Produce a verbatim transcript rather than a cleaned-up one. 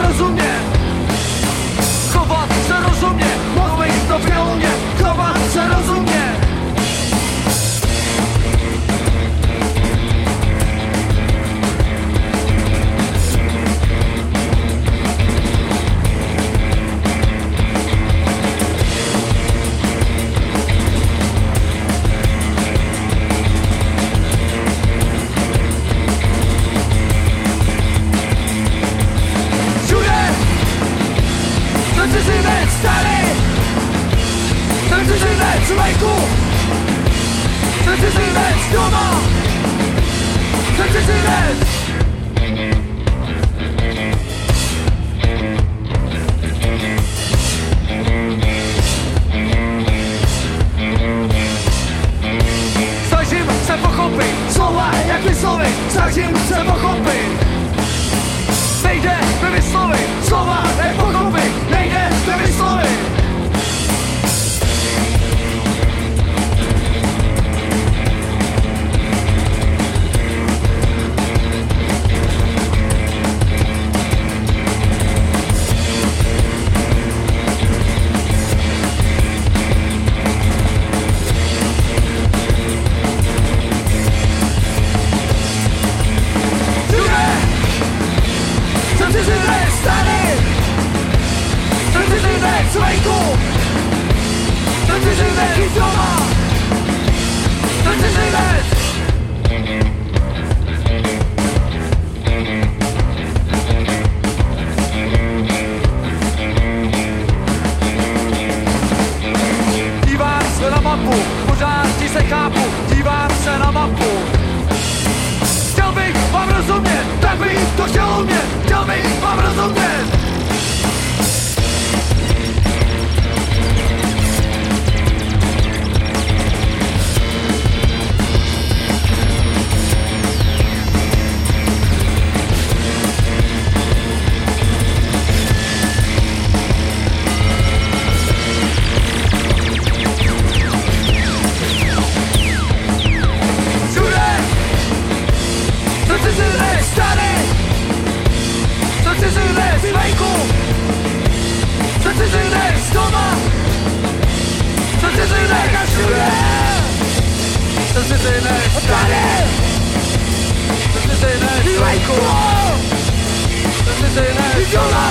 rozumět, chovat se rozumně, mluvit to filmě, chovat se rozumně. Cizinec tady, ten cizinec venku, ten cizinec doma, ten cizinec. Snažím se pochopit slova, jak vyslovit, snažím se pochopit. Nejde mi vyslovit slova, nepochopit, nejde mi vyslovit. Ten cizinec tady, ten cizinec venku, ten cizinec doma, ten cizinec. Dívám se na mapu, pořád ti se chápu, dívám se na mapu. Chtěl bych vám rozumět, tak bych to chtěl umět, chtěl bych vám rozumět. Ten cizinec tady, ten cizinec venku, ten cizinec doma, ten cizinec a všude. Ten cizinec tady, ten cizinec venku, ten cizinec doma.